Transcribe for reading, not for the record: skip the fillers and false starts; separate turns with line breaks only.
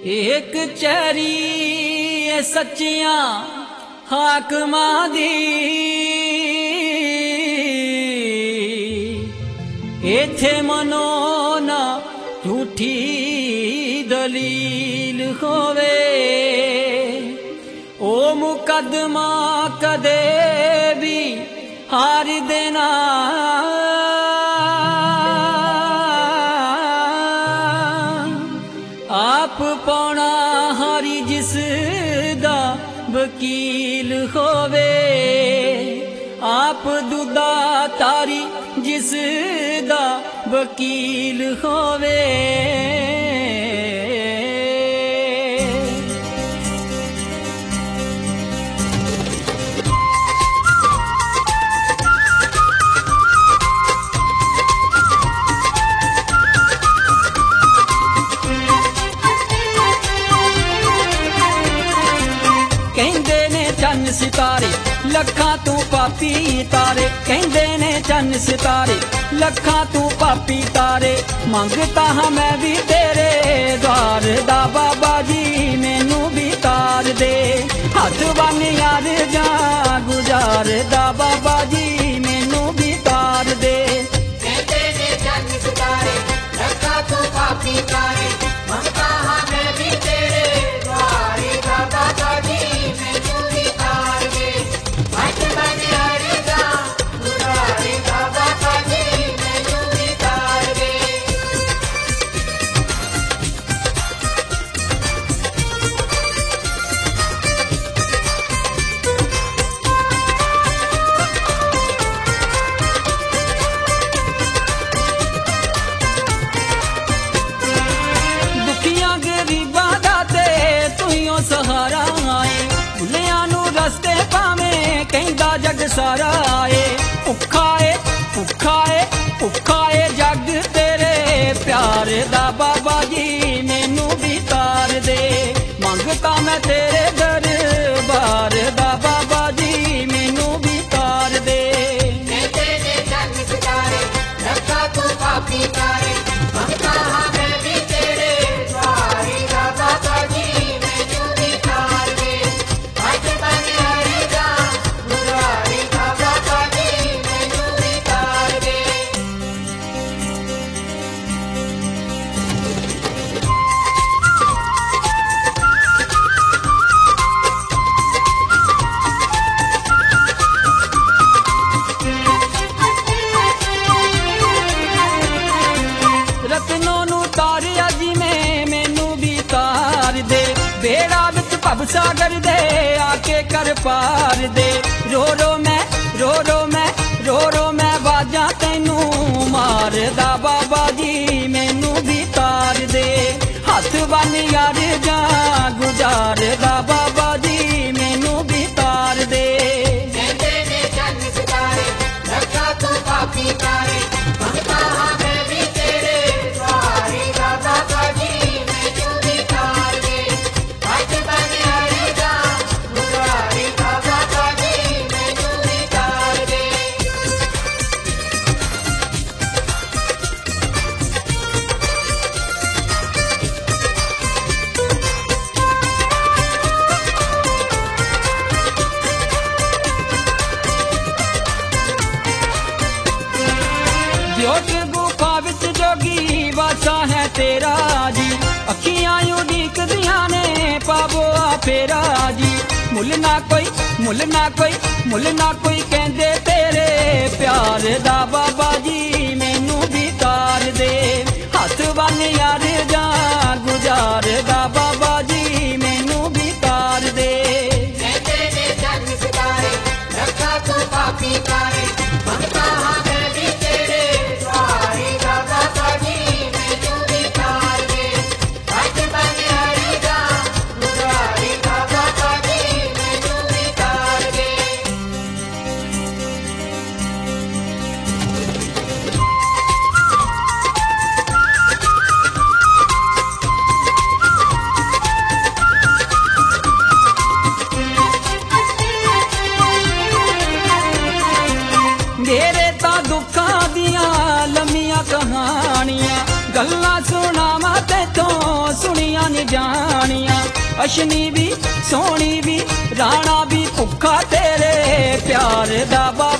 एक चैरी सच्चियां हाकमां दी इत्थे मनो ना झूठी दलील होवे ओ मुकदमा कदे भी हार देना आप पौना हारी जिस दा वकील होवे आप दुदा तारी जिस दा वकील होवे कहंदे ने चन्न सितारे लखां तू पापी तारे कहंदे ने चन्न सितारे लखां तू पापी तारे मंगता हाँ मैं भी तेरे द्वार दा बाबा जी मैनू भी तार दे हाथ बन यार जा गुजार दा बाबा जी मैनू भी तार दे
कहंदे ने चन्न सितारे लखां तू पापी तारे मंगता हाँ मैं भी तेरे द्वार दा बाबा जी मैनू भी तार दे हाथ बन यार जा गुजार दा बाबा जी मैनू भी तार दे
दुखियां गरीबां दा ते तुहियों सहारा आए भुलियां नू रस्ते पावें कहंदा जग सारा आए भुखा ए जग तेरे प्यार दा बाबा जी मैनू भी तार दे मंगता मैं तेरे दरबार दा बाबा जी मैनू भी तार दे
कहंदे ने चन्न सितारे लखां तू पापी तारे मंगता हाँ मैं भी तेरे द्वार दा बाबा जी मैनू भी तार दे हाथ बन यार जा गुजार दा बाबा जी मैनू भी तार दे
रतनों नू तारिया जी में मैनू भी तार दे बेड़ा विच भव सागर दे आके कर पार दे रो रो मैं बाजा तैनू मारदा बाबा जी मैनू भी तार दे हाथ बन यार जा गुजारदा बाबा जी मैनू भी तार दे
कहंदे ने चन्न सितारे लखां तू पापी तारे मंगता हाँ मैं भी तेरे द्वार दा बाबा जी मैनू भी तार दे हाथ बन यार जा गुजार दा बाबा जी मैनू भी तार दे
जोत गुफा विच जोगी वासा है तेरा जी अखियां उड़ीक दियां ने पावो आ फेरा जी मुल ना कोई कहंदे तेरे प्यार दा बाबा जी मैनू भी तार दे हाथ बन यार जा गुजार दा बाबा जी मैनू भी तार दे
कहंदे ने चन्न सितारे लखां तू पापी तारे मंगता हाँ मैं भी तेरे द्वार दा बाबा जी मैनू भी तार दे हाथ बन यार जा गुजार दा बाबा जी मैनू भी तार दे
ਸੁਣਾਵਾਂ ਤੈਥੋਂ ਸੁਣੀਆਂ ਨੀ ਜਾਣੀਆਂ ਅਸ਼ਨੀ ਵੀ ਸੋਹਣੀ ਵੀ ਰਾਣਾ ਵੀ ਭੁੱਖਾ ਤੇਰੇ ਪਿਆਰ ਦਾ